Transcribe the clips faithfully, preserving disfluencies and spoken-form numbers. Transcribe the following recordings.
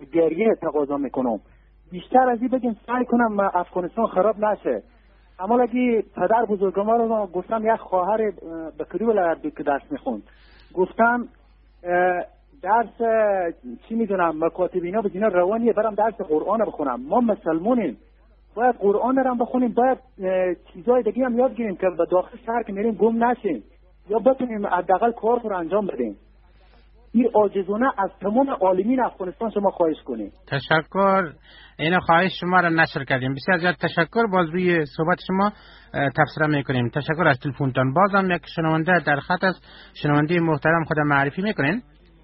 گریه تقاضا میکنم. بیشتر از این بگیم سعی کنم افغانستان خراب نشه. اما اگه پدر بزرگم رو گفتم یک خواهر بکری ولایت که درس میخوند، گفتم درس چی میدونم مکاتب اینا به دینا روانیه، برام درس قرآن بخونم. ما مسلمونیم، باید قرآن رو بخونیم، باید چیزای دیگه هم یاد گیریم که به داخل شهر که میریم گم نشیم یا بتونیم حداقل کار رو انجام بدیم. این عاجزانه از تمام عالمین افغانستان شما خواهش کنیم. تشکر. این خواهش شما را نشر کردیم. بسیار زیاد تشکر. باز روی صحبت شما تبصره میکنیم. تشکر از تلفنتان. بازم یک شنونده در خط است. شنونده محترم خود معرفی میکنین؟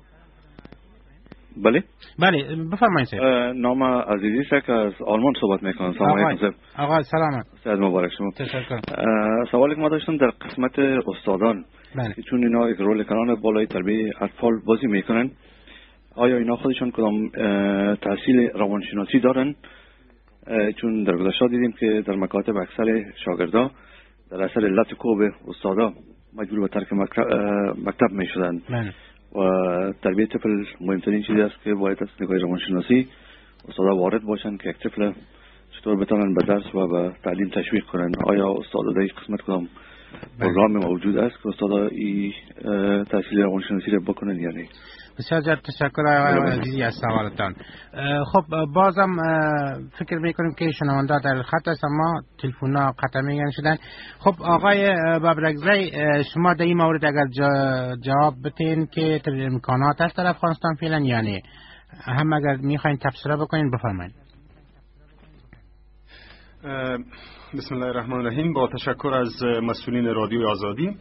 بله بله بفرمایید. نام عزیزی است که از آلمان صحبت میکنم. سلام علیکم. آقا سلامت. سعید مبارک شما. تشکر. سوالی که ما داشتم در قسمت استادان، بله. چون اینا یک رول کلان بالای تربیت اطفال بازی میکنن، آیا اینا خودشون کدام تحصیل روانشناسی دارن؟ چون در گذشته دیدیم که در مکاتب اکثر شاگردا در اثر علت کوب استادا مجبور به ترک مکتب میشدن و تربیت طفل مهمترین چیزی است که باید از نگاه روانشناسی استادا وارد باشن که یک طفل چطور بتونن به درس و به تعلیم تشویق کنن. آیا استادا در این قسمت کدام پروگرام موجود است که استادا این تحصیل روانشناسی را بکنن یا نه؟ بسیار زیاد تشکر عزیزی از سوالتان. خب بازم فکر میکنیم که شنونده در خط است اما تلفن‌ها قطع میگن شدن. خب آقای ببرگزی، شما در این مورد اگر جواب بتین که امکانات است در افغانستان فعلا یا نه، هم اگر میخواین تبصره بکنین بفرمایید. بسم الله الرحمن الرحیم. با تشکر از مسئولین رادیو آزادی.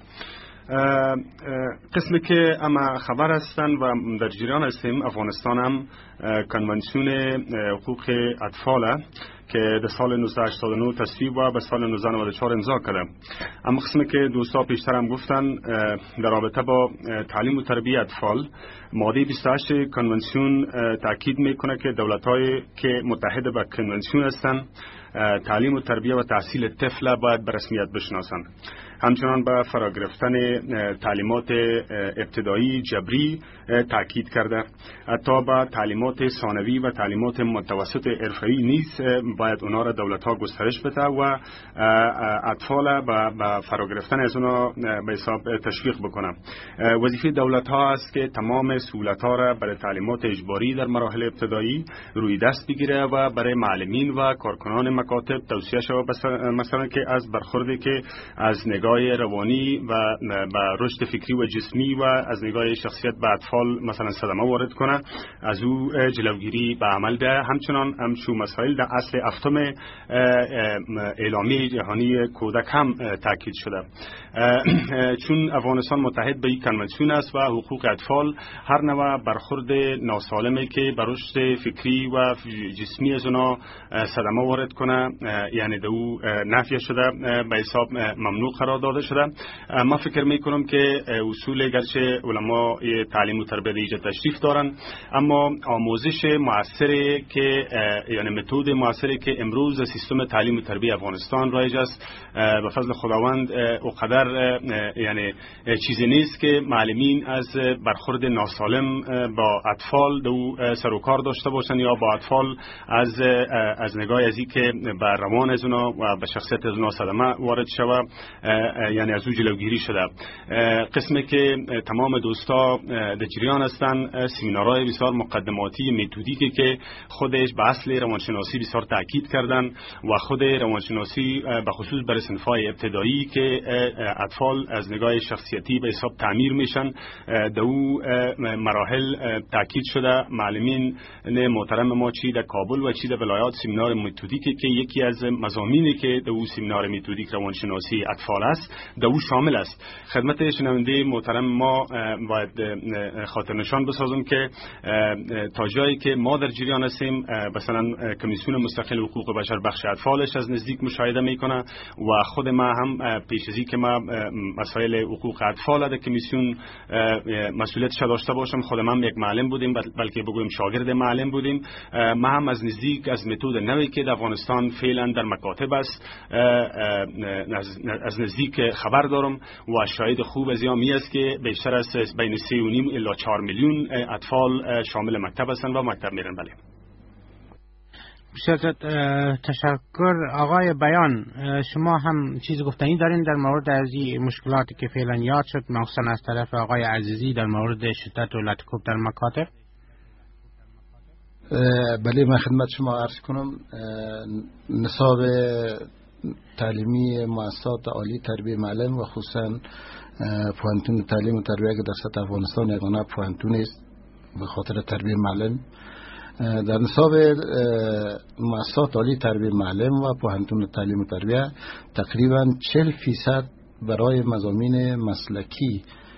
قسمی که اما خبر هستن و در جریان هستیم، افغانستان هم کنوانسیون حقوق اطفال که در سال نوزده هشتاد و نه تصویب و به سال نوزده نود و چهار امضا کرده. اما قسمی که دوستا پیشتر هم گفتن در رابطه با تعلیم و تربیت اطفال، ماده بیست و هشت کنوانسیون تاکید میکنه که دولت‌های که متحد به کنوانسیون هستند تعلیم و تربیت و تحصیل طفل باید به رسمیت بشناسند. همچنان به فرا گرفتن تعلیمات ابتدایی جبری تاکید کرده. حتی به تعلیمات ثانوی و تعلیمات متوسط حرفه‌ای نیز باید اونا را دولت‌ها گسترش بده و اطفال به فرا گرفتن از اونا به حساب تشویق بکنه. وظیفه دولت‌ها است که تمام سهولت‌ها را برای تعلیمات اجباری در مراحل ابتدایی روی دست بگیره و برای معلمین و کارکنان مکاتب توصیه شود مثلا که از برخوردی که از نگاه روانی و با رشد فکری و جسمی و از نگاه شخصیت به اطفال مثلا صدمه وارد کنه، از او جلوگیری به عمل ده. همچنان همچون مسائل در اصل هفتم اعلامیه جهانی کودک هم تاکید شده. چون افغانستان متحد به این کنوانسیون است و حقوق اطفال هر نوع برخورد ناسالمی که به رشد فکری و جسمی از اونا صدمه وارد کنه یعنی در او نفی شده، به حساب ممنوع قرار داده شده. ما فکر میکنم که اصول گرچه علما تعلیم و تربیت ایجاد تشریف دارن، اما آموزش موثری که یعنی متد موثری که امروز سیستم تعلیم و تربیت افغانستان رایج است به فضل خداوند اونقدر یعنی چیزی نیست که معلمین از برخورد ناسالم با اطفال دو سر و کار داشته باشن یا با اطفال از از نگاه ازی که به روان از اونا و به شخصیت از اونا صدمه وارد شوه یعنی از او جلوگیری شده. قسمی که تمام دوستا در جریان هستن سمینارهای بسیار مقدماتی متدیکی که خودش به اصل روانشناسی بسیار تاکید کردن و خود روانشناسی به خصوص برای صنف‌های ابتدایی که اطفال از نگاه شخصیتی به حساب تعمیر میشن در او مراحل تاکید شده. معلمین محترم ما چی در کابل و چی در ولایات سمینار متدیکی که یکی از مضامینی که در او سمینار متدیک روانشناسی اطفال است در او شامل است. خدمت شنونده محترم ما باید خاطر نشان بسازم که تا جایی که ما در جریان هستیم مثلا کمیسیون مستقل حقوق بشر بخش اطفالش از نزدیک مشاهده میکنه و خود ما هم پیش از این که ما مسائل حقوق اطفال در کمیسیون مسئولیتش داشته باشم، خود من یک معلم بودیم بلکه بگویم شاگرد معلم بودیم. ما هم از نزدیک از متد نوی که در افغانستان فعلا در مکاتب است از نزدیک خبر دارم و شاهد خوب از این است که بیشتر از بین سه و نیم الی چهار میلیون اطفال شامل مکتب هستند و مکتب میرن. بله. بسیار تشکر. آقای بیان، شما هم چیز گفتنی دارین در مورد از این مشکلاتی که فعلا یاد شد، مخصوصا از طرف آقای عزیزی در مورد شدت و لطکوب در مکاتب؟ بله، من خدمت شما عرض کنم نصاب تعلیمی مؤسسات عالی تربیه معلم و خصوصا پوهنتون تعلیم و تربیه که در سطح افغانستان یگانه پوهنتون است به خاطر تربیه معلم، در نصاب مؤسسات عالی تربیه معلم و پوهنتون تعلیم و تربیه تقریبا چهل فیصد برای مضامین مسلکی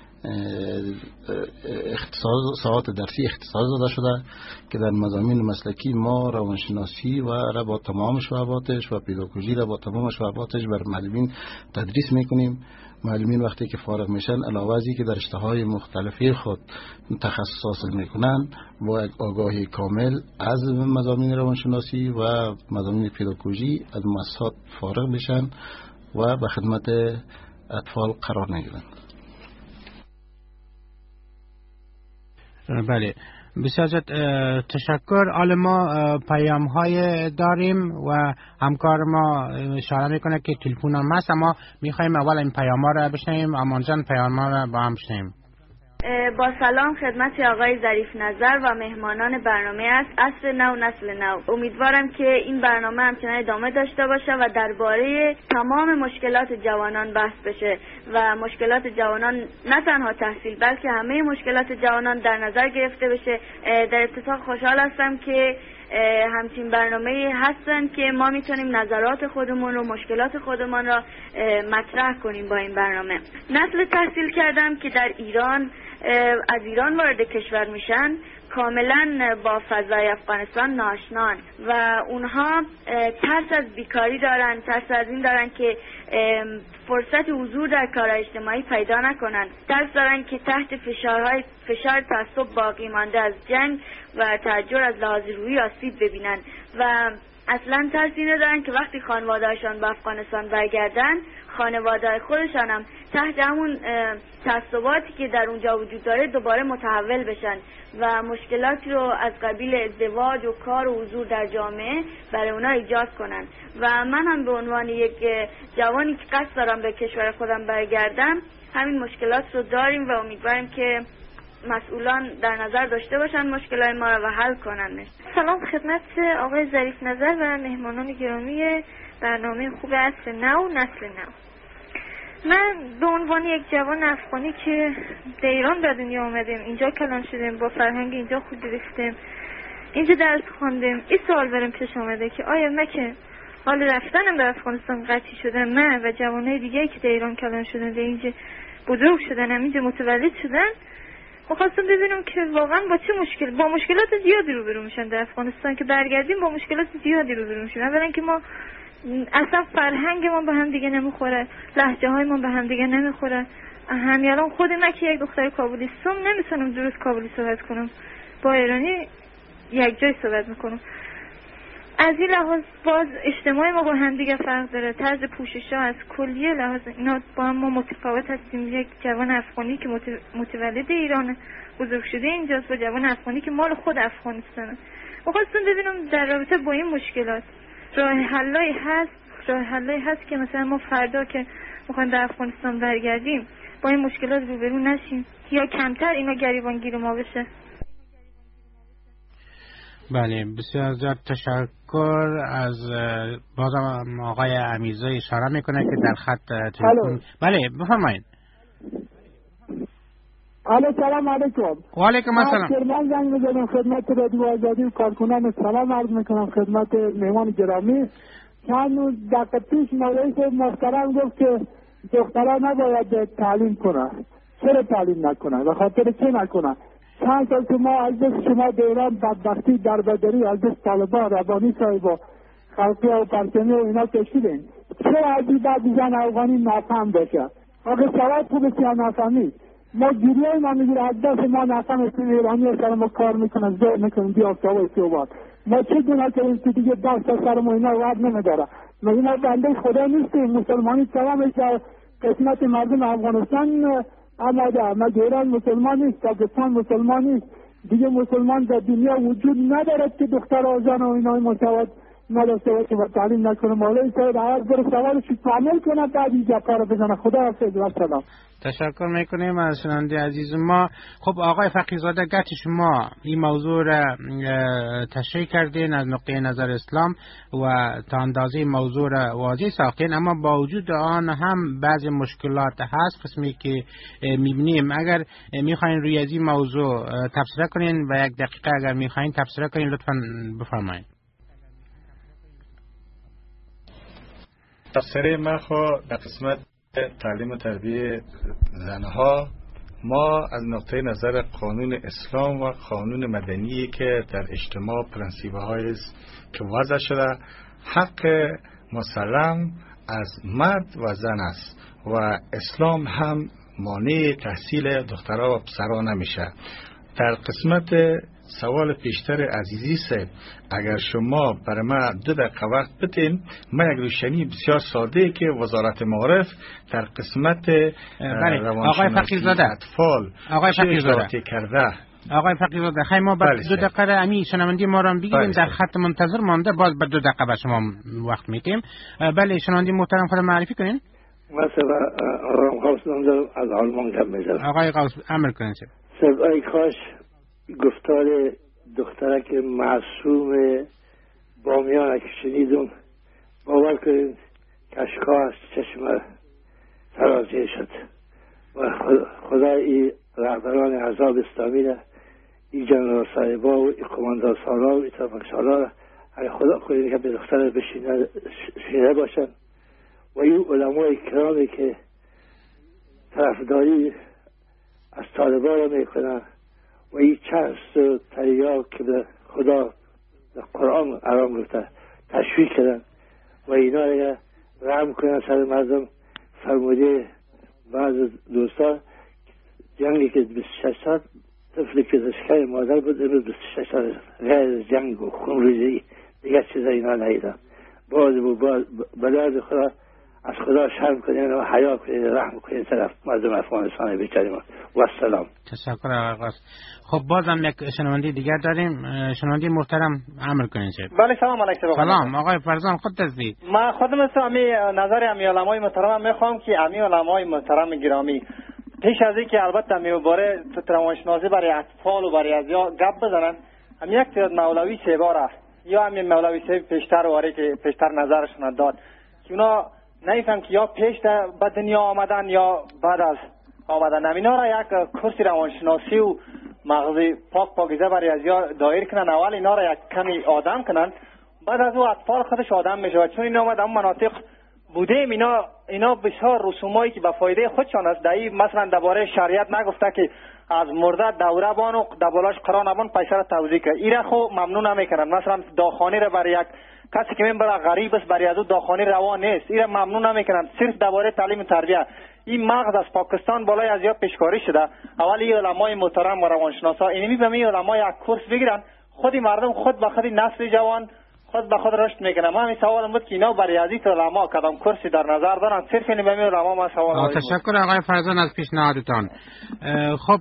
اختصاص ساعات درسی اختصاص داده شده که در مضامین مسلکی ما روانشناسی و را با تمام شعباتش و پداگوژی را با تمام شعباتش بر معلمین تدریس میکنیم. معلمین وقتی که فارغ میشن علاوه از که در رشته‌های مختلفی خود تخصص حاصل میکنن با یک آگاهی کامل از مضامین روانشناسی و مضامین پداگوژی از مؤسسات فارغ میشن و به خدمت اطفال قرار میگیرن. بله، بسیار تشکر. حالا ما پیام های داریم و همکار ما اشاره میکنه که تلفن هم هست، اما میخوایم اول این پیام ها را بشنیم. امان جان پیام ها را با هم بشنیم. با سلام خدمت آقای ظریف نظر و مهمانان برنامه است عصر نو نسل نو. امیدوارم که این برنامه همچنان ادامه داشته باشه و درباره تمام مشکلات جوانان بحث بشه و مشکلات جوانان نه تنها تحصیل بلکه همه مشکلات جوانان در نظر گرفته بشه. در اتفاق خوشحال هستم که همچین برنامه هستن که ما میتونیم نظرات خودمون رو، مشکلات خودمون را مطرح کنیم با این برنامه. نسل تحصیل کردم که در ایران از ایران وارد کشور میشن کاملا با فضای افغانستان ناآشنان و اونها ترس از بیکاری دارن، ترس از این دارن که فرصت حضور در کارهای اجتماعی پیدا نکنن، ترس دارن که تحت فشارهای فشار تعصب باقی مانده از جنگ و تحجر از لحاظ روحی آسیب ببینن و اصلا ترس اینو دارن که وقتی خانواده‌هاشون به افغانستان برگردن خانواده خودشان هم تحت همون تعصباتی که در اونجا وجود داره دوباره متحول بشن و مشکلاتی رو از قبیل ازدواج و کار و حضور در جامعه برای اونا ایجاد کنن. و من هم به عنوان یک جوانی که قصد دارم به کشور خودم برگردم همین مشکلات رو داریم و امیدواریم که مسئولان در نظر داشته باشن مشکلات ما رو و حل کنن. سلام خدمت آقای ظریف نظر و مهمانان گرامی برنامه خوب عصر نو نسل نو. من به عنوان یک جوان افغانی که در ایران به دنیا آمدیم، اینجا کلان شدیم، با فرهنگ اینجا خود گرفتیم، اینجا درس خواندیم، این سوال برام پیش آمده که آیا من که حال رفتنم به افغانستان قطعی شده، من و جوانای دیگه که در ایران کلان شدن، در اینجا بزرگ شدن، اینجا متولد شدن، می‌خواستم ببینم که واقعا با چه مشکل با مشکلات زیادی روبرو میشن در افغانستان که برگردیم با مشکلات زیادی روبرو میشن. اولا که ما اصلا فرهنگ ما به هم دیگه نمیخوره، لهجه های ما به هم دیگه نمیخوره. همین الان خود من که یک دختر کابلیستم نمیتونم درست کابلی صحبت کنم، با ایرانی یک جای صحبت میکنم. از این لحاظ باز اجتماع ما با هم دیگه فرق داره، طرز پوشش ها از کلیه لحاظ اینا با هم ما متفاوت هستیم. یک جوان افغانی که متولد ایران بزرگ شده اینجاست با جوان افغانی که مال خود افغانستانه. می‌خواستم ببینم در رابطه با این مشکلات راه حلایی هست راه حلایی هست که مثلا ما فردا که میخوایم به افغانستان برگردیم با این مشکلات روبرو نشیم یا کمتر اینا گریبانگیر ما بشه. بله، بسیار زیاد تشکر. از بازم آقای امیرزا اشاره میکنه که در خط تلفن. بله بفرمایید. الو سلام علیکم. و علیکم السلام. من زنگ می‌زنم خدمت رادیو آزادی و کارکنان، سلام عرض میکنم خدمت مهمان گرامی. چند دقیقه پیش مولوی محترم گفت که دخترها نباید تعلیم کنن. چرا تعلیم نکنن؟ به خاطر چه نکنن؟ چند سال که ما از دست شما در ایران بدبختی در بدری از دست طالبان ربانی صاحب و خلقی و پرچمی و اینا کشیدیم، چرا از این بعد زن افغانی نفهم بشه؟ آقا سواد خوب بسیار نفهمید. ما گیریه ما میگیره از دست ما نفهم اسم ایرانی و سر ما کار میکنن زیر میکنن بیافتا و استوباد. ما چه گناه کردیم که دیگه دست سر ما اینا وعد نمیداره؟ ما اینا بنده خدا نیستیم، مسلمانی تمامش در قسمت مردم افغانستان آماده. مگه ایران مسلمان نیست؟ پاکستان مسلمان نیست؟ دیگه مسلمان در دنیا وجود ندارد که دختر آزان و اینا مساوات نداشته باشه و تعلیم نکنه. مولوی صاحب اول برو سوالش کامل کنه بعد این جفا رو بزنه. خدا حافظ و سلام. تشکر میکنیم از شنونده عزیز ما. خب آقای فقیرزاده، گرچه شما این موضوع را تشریح کردین از نقطه نظر اسلام و تا اندازه موضوع را واضح ساختین، اما با وجود آن هم بعضی مشکلات هست قسمی که میبینیم. اگر میخواین روی از این موضوع تبصره کنین و یک دقیقه اگر میخواین تبصره کنین لطفا بفرمایید. تبصره ما خو در قسمت تعلیم و تربیه زنها، ما از نقطه نظر قانون اسلام و قانون مدنی که در اجتماع پرنسیبه های که وضع شده، حق مسلم از مرد و زن است و اسلام هم مانع تحصیل دخترها و پسرها نمیشه. در قسمت سوال پیشتر عزیزی صاحب، اگر شما برای ما دو دقیقه وقت بدین، من یک روشنی بسیار ساده که وزارت معارف در قسمت روانشناسی اطفال آقای فقیرزاده کرده. آقای فقیرزاده خیلی ما بعد دو دقیقه امی شنوندی ما را بگیریم، در خط منتظر مانده، باز بعد دو دقیقه به شما وقت میتیم. بله شنوندی محترم خود معرفی کنین. مثلا آرام خواستم در از آلمان کم میزنم. آقای قوس امر کنین. سب ای کاش گفتار دخترک معصوم بامیان که شنیدم باور کنید کشکا از چشم سرازیر شد و خدا ای رهبران عذاب اسلامی را ای جنرال صاحبا و ای کماندار سالا و ای تفک سالا را خدا کنید که به دختر بشینه باشن و ای علمای کرامی که طرفداری از طالبان را میکنن و این چند تریاک که به خدا در قرآن آرام گفته تشویق کردن و اینا را رحم کنن سر مردم. فرموده بعض دوستا جنگی که بیست و شش سال طفلی که دشکر مادر بود امروز بیست و شش سال غیر جنگ و خون ریزی دیگه چیزا اینا نیدن. باز و بلاد خدا از خدا شرم کنین و حیا کنین رحم کنین طرف مردم افغانستان بیچاره ما. و السلام. تشکر آقا. خب بازم یک شنوندی دیگر داریم. شنوندی محترم امر کنین شد. بله سلام علیکم. سلام آقای فرزان، خود تزدید. ما خودم است امی نظر امی علمای محترم میخوام که امی علمای محترم گرامی پیش از اینکه البته امی باره روانشناسی برای اطفال و برای ازیا گپ بزنن، هم یک تعداد مولوی سیباره یا امی مولوی سیب پیشتر واره که پیشتر نظرشون داد که اونا نیفهم که یا پیش به دنیا آمدن یا بعد از آمدن. اینا را یک کورس روانشناسی و مغزی پاک پاکیزه برای ازیا دایر کنن. اول اینا را یک کمی آدم کنن، بعد از او اطفال خودش آدم میشه. چون اینا آمد اون مناطق بودیم، اینا اینا بسیار رسومایی که به فایده خودشان است. دایی مثلا درباره شریعت نگفته که از مرده دوره بان و دبالاش قرآن بان پیسر توضیح که ایره خو ممنون نمیکنن. مثلا داخانی را برای یک کسی که من برای غریب است برای از او داخانی روا نیست، ایره ممنون نمیکنن. صرف درباره تعلیم تربیت این مغز از پاکستان بالای از یا پیشکاری شده. اول این علمای محترم و روانشناسا اینمی به می علمای یک کورس بگیرن، خودی مردم خود به خودی نسل جوان خود به خود رشد میکنه. ما همین سوالم بود که اینا برای از این علما کدام کورسی در نظر دارن. صرف این به می علما ما سوال. تشکر آقای فرزان از پیشنهادتان. خب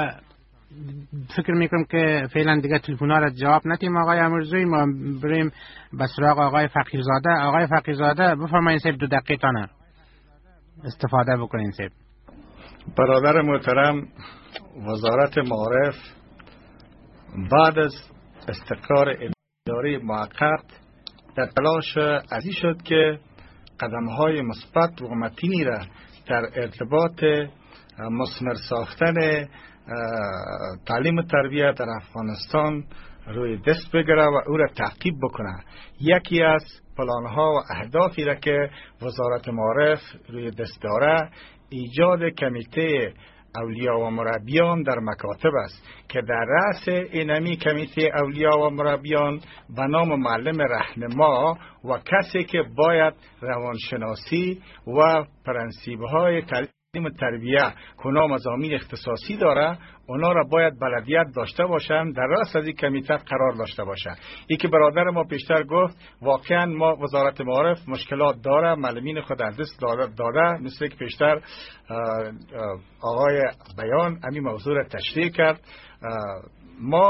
فکر میکنم که فعلا دیگه تلفن‌ها را جواب ندیم آقای امرزوی، ما بریم به سراغ آقای فقیرزاده. آقای فقیرزاده بفرمایید سیب دو دقیقه تانه استفاده بکنین. سیب برادر محترم، وزارت معارف بعد از استقرار اداره موقت در تلاش ازی شد که قدم‌های مثبت و متینی را در ارتباط مثمر ساختن تعلیم و تربیت در افغانستان روی دست بگیره و او را تعقیب بکنه. یکی از پلان‌ها و اهدافی را که وزارت معارف روی دست داره ایجاد کمیته اولیا و مربیان در مکاتب است که در رأس اینمی کمیته اولیا و مربیان به نام معلم راهنما و کسی که باید روانشناسی و پرنسیب‌های تعلیم تربیه کنا مضامین اختصاصی داره، اونا را باید بلدیت داشته باشن، در رأس از این کمیته قرار داشته باشن. این که برادر ما پیشتر گفت واقعا ما وزارت معارف مشکلات داره، معلمین خود از دست داده، مثل که پیشتر آقای بیان همین موضوع را تشریح کرد. ما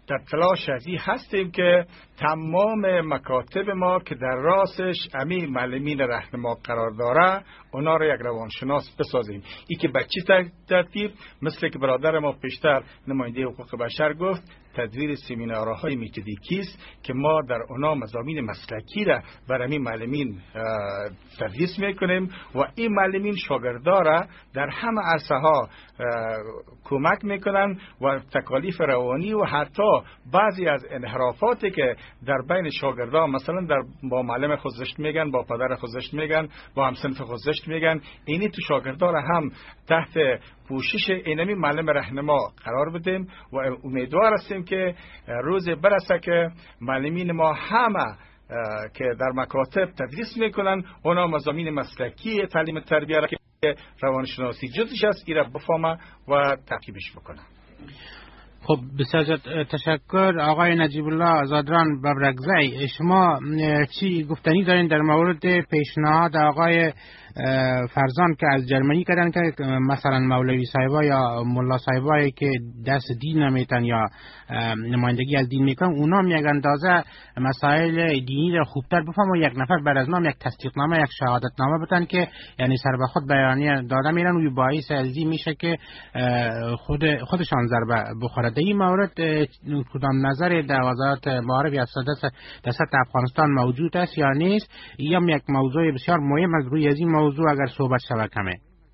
در تلاش ازی هستیم که تمام مکاتب ما که در راسش امی معلمین راهنما قرار داره اونا رو یک روانشناس بسازیم. ای که بچی ترتیب مثل که برادر ما پیشتر نماینده حقوق بشر گفت، تدویر سمینارهای متدیکی است که ما در اونا مضامین مسلکی را برای معلمین تدریس میکنیم و این معلمین شاگردا را در همه عرصه ها کمک میکنن و تکالیف روانی و حتی بعضی از انحرافاتی که در بین شاگردا مثلا در با معلم خود زشت میگن، با پدر خود زشت میگن، با همصنف خود زشت میگن، اینی تو شاگردا را هم تحت پوشش اینمی معلم راهنما قرار بدیم و امیدوار هستیم که روز برسه که معلمین ما همه که در مکاتب تدریس میکنن اونا مضامین مسلکی تعلیم تربیه را که روانشناسی جزش است ایرا بفهمه و تعقیبش بکنه. خب بسیار تشکر آقای نجیب الله آزادران ببرگزی. شما چی گفتنی دارین در مورد پیشنهاد آقای فرزان که از جرمنی کردن که مثلا مولوی صاحبا یا ملا صاحبایی که دست دین نمیتن یا نمایندگی از دین میکنن اونا یک اندازه مسائل دینی را خوبتر بفهم و یک نفر بر از نام یک تصدیقنامه یک شهادتنامه بدن که یعنی سر به خود بیانیه داده میرن و باعث ازی میشه که خود خودشان ضربه بخوره. در این مورد کدام نظر در وزارت معارف یا در سطح افغانستان موجود است یا نیست؟ یا یک موضوع بسیار مهم از روی از این موضوع اگر صحبت شود کمه؟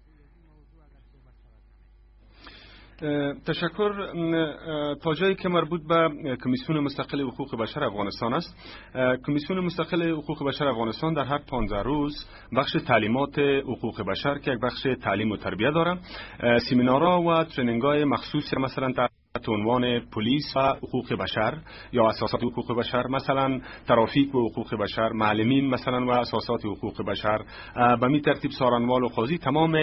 تشکر. تا جایی که مربوط به کمیسیون مستقل حقوق بشر افغانستان است، کمیسیون مستقل حقوق بشر افغانستان در هر پانزده روز بخش تعلیمات حقوق بشر که یک بخش تعلیم و تربیت داره، سمینارها و ترینینگ‌های مخصوص مثلا تحت عنوان پلیس و حقوق بشر یا اساسات حقوق بشر، مثلا ترافیک و حقوق بشر، معلمین مثلا و اساسات حقوق بشر، به می ترتیب سارنوال و قاضی، تمام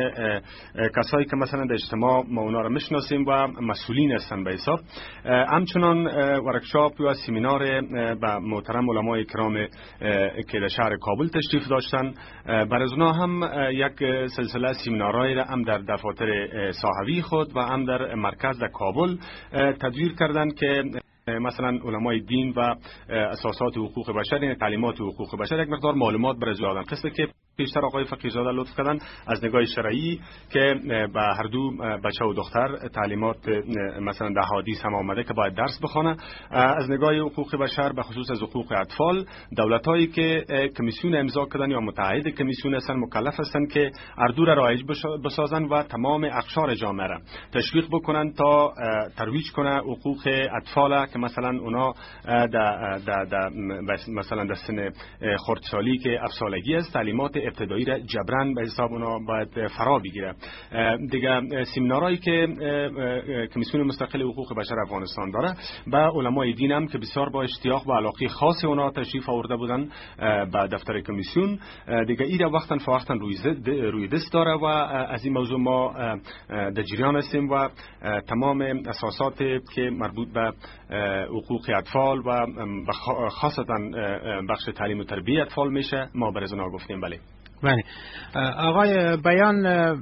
کسایی که مثلا در اجتماع ما اونا را میشناسیم و مسئولین هستن به حساب. همچنان ورکشاپ و سمینار با محترم علمای کرام که در شهر کابل تشریف داشتن، بر از اونا هم یک سلسله سمینارهای را هم در دفاتر صحوی خود و هم در مرکز در کابل تدویر کردن که مثلا علمای دین و اساسات حقوق بشر، یعنی تعلیمات حقوق بشر، یک مقدار معلومات برای دادن. قصه که پیشتر آقای فقیرزاده لطف کردن از نگاه شرعی که به هر دو بچه و دختر تعلیمات مثلا در حدیث هم آمده که باید درس بخونه. از نگاه حقوق بشر به خصوص از حقوق اطفال، دولت‌هایی که کمیسیون امضا کردن یا متحد کمیسیون هستن مکلف هستند که هر دو را رایج بسازن و تمام اقشار جامعه را تشویق بکنن تا ترویج کنه حقوق اطفال که مثلا اونا در مثلا در سن خردسالی که افسالگی است تعلیمات ابتدایی را جبران به حساب اونا باید فرا بگیره. دیگه سمینارهایی که کمیسیون مستقل حقوق بشر افغانستان داره با علمای دین هم که بسیار با اشتیاق و علاقه خاص اونا تشریف آورده بودن به دفتر کمیسیون، دیگه ایرا وقتا فوقتا روی دست داره و از این موضوع ما در جریان هستیم و تمام اساسات که مربوط به حقوق اطفال و خاصتا بخش تعلیم و تربیت اطفال میشه ما برای اونا گفتیم. بله بله آقای بیان،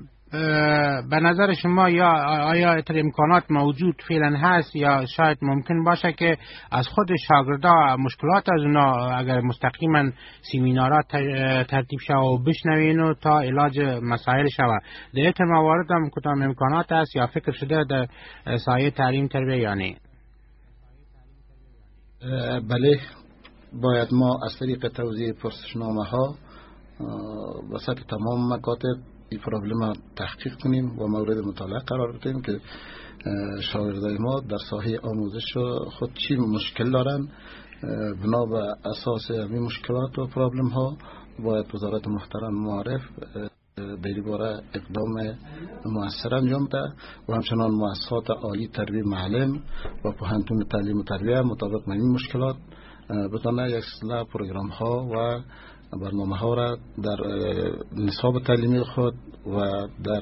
به نظر شما یا آیا امکانات موجود فعلا هست یا شاید ممکن باشه که از خود شاگردا مشکلات از اونا اگر مستقیما سمینارات ترتیب شود و بشنوین و تا علاج مسائل شود، در این موارد هم کدام امکانات هست یا فکر شده در سایه تعلیم تربیت یا نه؟ بله، باید ما از طریق توزیع پرسشنامه ها وسط تمام مکاتب این پروبلم تحقیق کنیم و مورد مطالعه قرار بدیم که شاگردای ما در ساحه آموزش خود چی مشکل دارن. بنا به اساس این مشکلات و پروبلم ها باید وزارت محترم معارف در این باره اقدام مؤثر انجام ده و همچنان مؤسسات عالی تربیت معلم و پوهنتون تعلیم و تربیت مطابق این مشکلات بتونه یک سلسله پروگرام ها و برنامه ها را در نصاب تعلیمی خود و در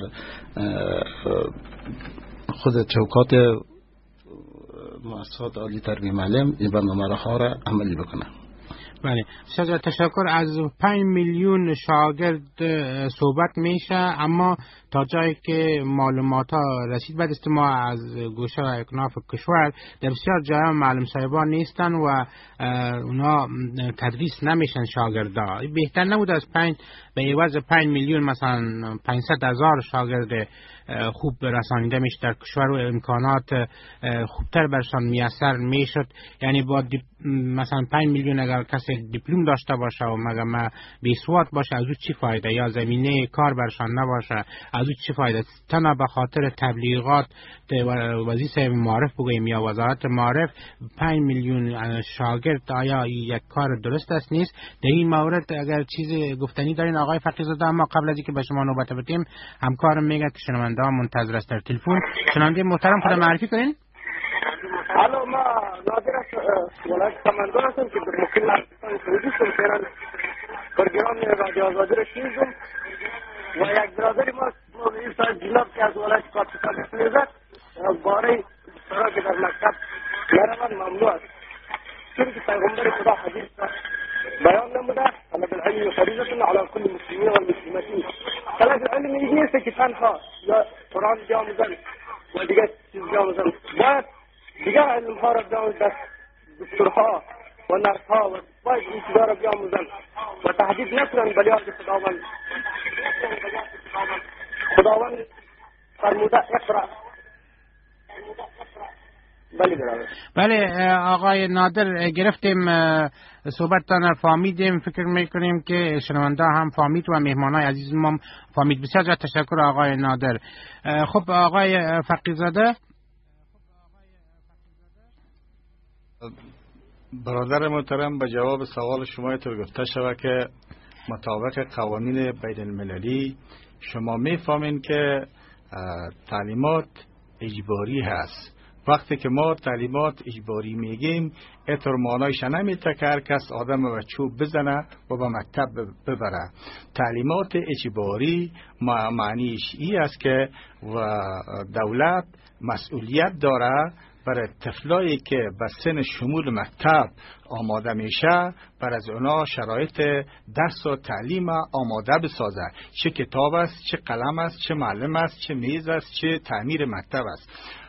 خود چوکات مؤسسات عالی تربیت معلم این برنامه ها را عملی بکنه. بله بسیار تشکر. از پنج میلیون شاگرد صحبت میشه، اما تا جایی که معلومات ها رسید بعد است ما از گوشه و اکناف کشور در بسیار جای معلم صاحبان نیستن و اونا تدریس نمیشن شاگردا. بهتر نبود از پنج به عوض پنج میلیون مثلا پانصد هزار شاگرد خوب رسانیده میشه در کشور و امکانات خوبتر برشان میسر میشد. یعنی با مثلا پنج میلیون اگر کسی دیپلم داشته باشه و مگه بیسواد باشه، از او چی فایده؟ یا زمینه کار برشان نباشه، از او چی فایده؟ تنها به خاطر تبلیغات وظیفه معارف بگوییم یا وزارت معارف پنج میلیون شاگرد، آیا یک کار درست است نیست؟ در این مورد اگر چیز گفتنی دارین آقای فقیزاده؟ اما قبل از اینکه به شما نوبت بدیم همکارم میگه که شنونده ها منتظر است در تلفن. شنونده محترم خود معرفی کنین. الو، ما نادر از ولایت سمنگان هستم که در مقیم افغانستان سعودی شدم. فعلا پروگرام رادیو آزادی را شنیدم و یک برادری ما این سال جناب که از ولایت پاکستان میزد باره سرا که در مکتب نروند ممنوع است، چون که پیغمبر خدا حدیث بیان نموده طلب العلم فریضة على كل المسلمین و المسلمات. طلب العلم این نیست که تنها یا قرآن بیاموزن و دیگه چیز بیاموزن، باید دیگر علم ها را بیاموزن، دکترها و نرس ها و باید این چیزها را بیاموزن و تهدید نکنن به یاد خداوند. خداوند فرموده اقرا. بله برادر. بله آقای نادر، گرفتیم صحبتتان، فهمیدیم، فکر میکنیم که شنونده هم فهمید و مهمانای عزیز ما فهمید. بسیار تشکر آقای نادر. خب آقای فقیزاده. برادر محترم، به جواب سوال شما اینطور گفته شود که مطابق قوانین بین المللی شما میفهمین که تعلیمات اجباری هست. وقتی که ما تعلیمات اجباری میگیم اینطور معنایش نمیته که هر کس آدم و چوب بزنه و به مکتب ببره. تعلیمات اجباری معنیش این است که و دولت مسئولیت داره برای طفلایی که به سن شمول مکتب آماده میشه بر از اونا شرایط درس و تعلیم آماده بسازه. چه کتاب است، چه قلم است، چه معلم است، چه میز است، چه تعمیر مکتب است.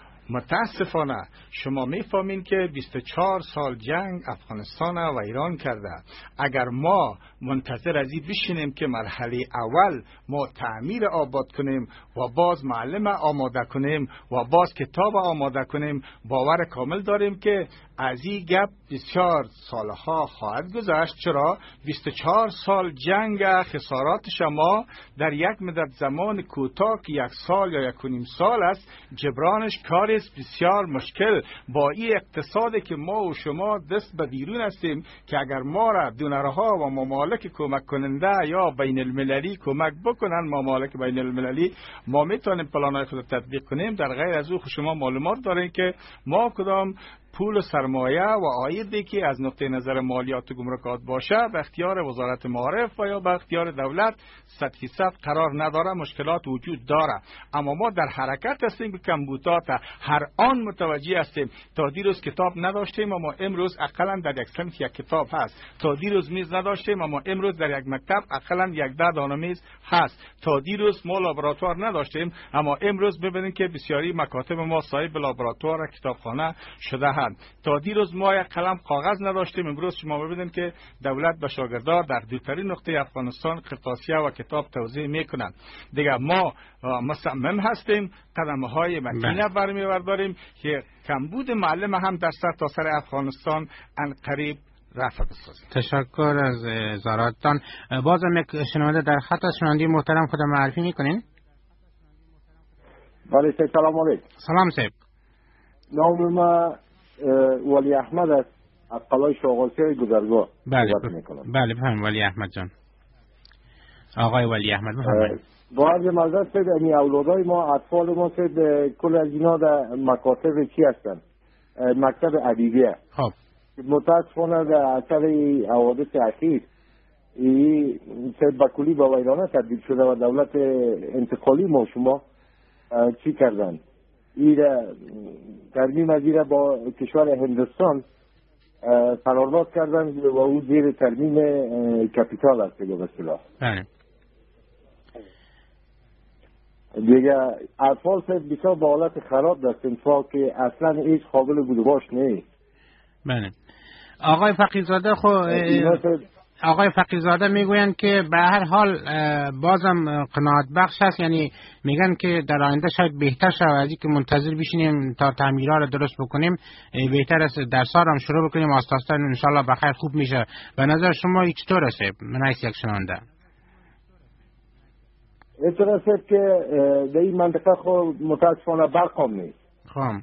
متاسفانه شما میفهمین که بیست و چهار سال جنگ افغانستان و ایران کرده. اگر ما منتظر از این بشینیم که مرحله اول ما تعمیر آباد کنیم و باز معلم آماده کنیم و باز کتاب آماده کنیم، باور کامل داریم که از این گپ بسیار سالها خواهد گذشت. چرا؟ بیست و چهار سال جنگ خسارات شما در یک مدت زمان کوتاه که یک سال یا یک و نیم سال است جبرانش کار بسیار مشکل. با این اقتصادی که ما و شما دست به بیرون هستیم که اگر ما را دونرها و ممالک کمک کننده یا بین المللی کمک بکنن، ممالک بین المللی، ما میتونیم پلانهای خود تطبیق کنیم. در غیر از او شما معلومات دارین که ما کدام پول سرمایه و عایدی که از نقطه نظر مالیات و گمرکات باشه به اختیار وزارت معارف و یا به اختیار دولت صد فیصد قرار نداره، مشکلات وجود داره. اما ما در حرکت هستیم که کمبودات هر آن متوجه هستیم. تا دیروز کتاب نداشتیم اما امروز اقلا در یک صنف یک کتاب هست. تا دیروز میز نداشتیم اما امروز در یک مکتب اقلا یک ده دانه میز هست. تا دیروز ما لابراتوار نداشتیم اما امروز ببینید که بسیاری مکاتب ما صاحب لابراتوار و کتابخانه شده هست. تا دیروز ما یک قلم کاغذ نداشتیم، امروز شما ببینید که دولت به شاگردان در دوترین نقطه افغانستان قرطاسیه و کتاب توزیع میکنند. دیگه ما مصمم هستیم قدم‌های متینه برمی‌برداریم که کمبود معلم هم در سرتاسر افغانستان ان قریب رفع بسازیم. تشکر از اظهاراتتان. بازم یک شنونده در خط است. شنونده محترم خود معرفی میکنین؟ بله سلام علیکم. سلام سیب. نام ما ولی احمد است از قلعه شاغاسی گذرگاه. بله بله بفرمایید ولی احمد جان. آقای ولی احمد بفرمایید. با عرض معذرت سید، امی اولادای ما اطفال ما سید کل از اینا در مکاتب چی هستن؟ مکتب ادبیه. خب متاسفانه در اثر حوادث اخیر این سید بکولی با ویرانه تبدیل شده و دولت انتقالی ما شما چی کردن؟ این ترمیم از این با کشور هندوستان قرارداد کردن و او زیر ترمیم کپیتال است به اصطلاح. دیگه اطفال بسیار با حالت خراب در صنفا که اصلا هیچ قابل بود و باش نیست. بله. آقای فقیرزاده خو آقای فقیرزاده میگویند که به هر حال بازم قناعت بخش است، یعنی میگن که در آینده شاید بهتر شود از اینکه منتظر بشینیم تا تعمیرها رو درست بکنیم، بهتر است درس‌ها رو هم شروع بکنیم آسته آسته ان شاء الله بخیر خوب میشه. به نظر شما چطور است من از یک شنونده؟ اینطور است که در این منطقه خود متاسفانه برق هم نیست. خب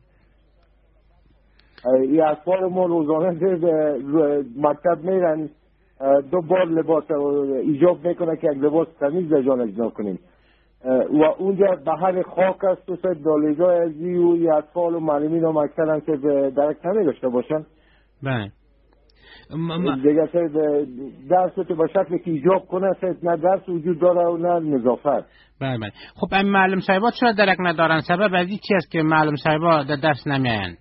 این اطفال ما روزانه مکتب میرن، دو بار لباس ایجاب میکنه که یک لباس تمیز در جان اجرا کنیم و اونجا بحر خاک است و سه دالیزای ازی و ای اطفال و معلمین و مکتب هم که درک نمیداشته باشن. بله دیگه درس که به شکل که ایجاب کنه نه درس وجود داره و نه نظافت. بله بله. خب این معلم صاحبا چرا درک ندارن؟ سبب از این چی است که معلم صاحبا در درس نمیاین؟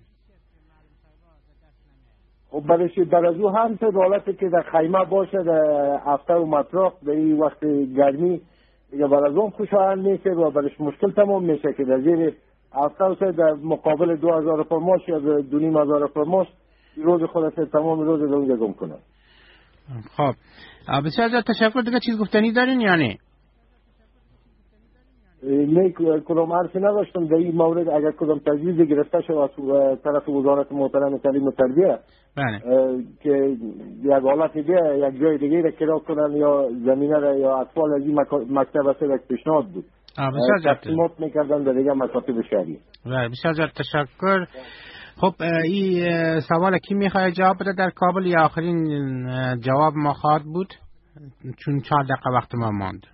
خب برش در از او هم سه حالتی که در خیمه باشه در هفته و مطرق در این وقت گرمی دیگه بر از اون خوشایند نیست و برش مشکل تمام میشه که در زیر هفته و سه در مقابل دو هزار فرماش یا دو نیم هزار فرماش روز خودت تمام روز در اونجا گم کنه. خب بسیار زیاد تشکر. دیگه چیز گفتنی دارین یا نه؟ نه کدام عرضی نداشتم در این مورد. اگر کدام تجویز گرفته شد از طرف وزارت محترم تعلیم و تربیه بله که یک حالت دیگه یک جای دیگه را کرا کنن یا زمینه را یا اطفال از این مکتب است یک پیشنهاد بود تقسیمات میکردن در دیگه مکاتب شهری. بله بسیار زیاد تشکر. خب این سوال کی میخواد جواب بده در کابل یا آخرین جواب ما خواهد بود چون چهار دقیقه وقت ما ماند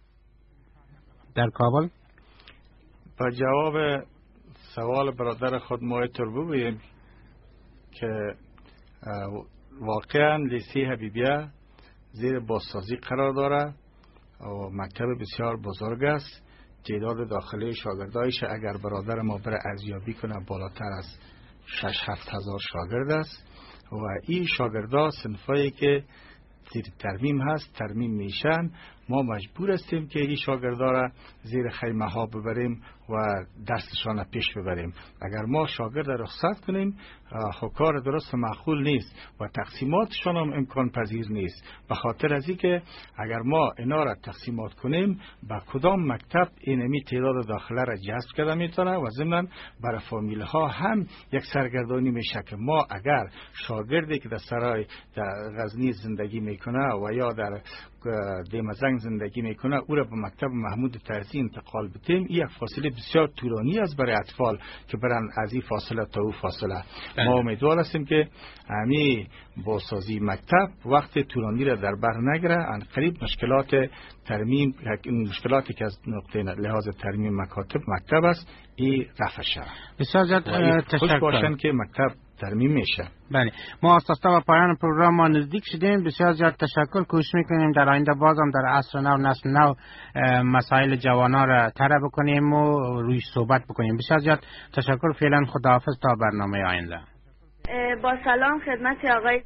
در کابل؟ با جواب سوال برادر خود ما اینطور بگوییم که واقعا لیسه حبیبیه زیر بازسازی قرار داره و مکتب بسیار بزرگ است. تعداد داخلی شاگردایش اگر برادر ما بره ارزیابی کنه بالاتر از شش هفت هزار شاگرد است و این شاگردا صنفایی که زیر ترمیم هست ترمیم میشن. ما مجبور هستیم که این شاگردا را زیر خیمه ها ببریم و درسشان پیش ببریم. اگر ما شاگرد رخصت کنیم خب کار درست معقول نیست و تقسیماتشان هم امکان پذیر نیست. به خاطر از اینکه اگر ما اینا را تقسیمات کنیم با کدام مکتب اینمی تعداد داخله را جذب کرده میتونه و ضمن برای فامیل ها هم یک سرگردانی میشه که ما اگر شاگردی که در سرای در غزنی زندگی میکنه و یا در دیمزنگ زندگی میکنه او را به مکتب محمود طرزی انتقال بدیم، این یک فاصله بسیار طولانی است برای اطفال که برن از این فاصله تا او فاصله. ما امیدوار هستیم که همین بازسازی مکتب وقت طولانی را در بر نگیره. ان قریب مشکلات ترمیم مشکلاتی که از نقطه لحاظ ترمیم مکاتب مکتب است این رفع شود. بسیار زیاد تشکر. خوش باشن که مکتب ترمیم میشه. بله ما آساستا و پایان پروگرام ما نزدیک شدیم. بسیار زیاد تشکر. کوشش میکنیم در آینده بازم در عصر نو نسل نو مسائل جوانا را طرح بکنیم و روی صحبت بکنیم. بسیار زیاد تشکر. فعلا خداحافظ تا برنامه آینده. با سلام خدمت آقای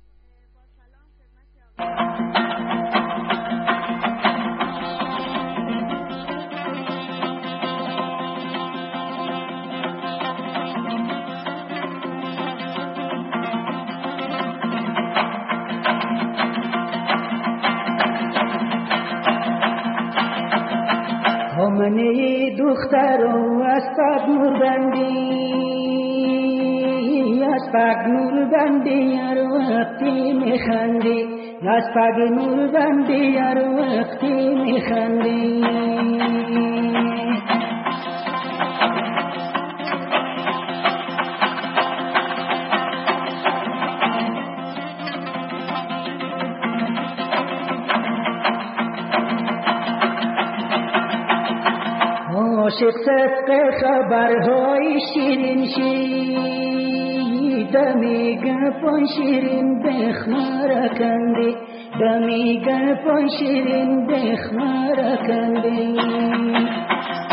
همانی دختر و از پاک نور بندی از پاک نور بندی هر وقتی میخندی از پاک نور بندی هر وقتی میخندی عاشق صدق خبرهای شیرین شیرین دمی گپان شیرین بخمارکندی دمی گپان شیرین بخمارکندی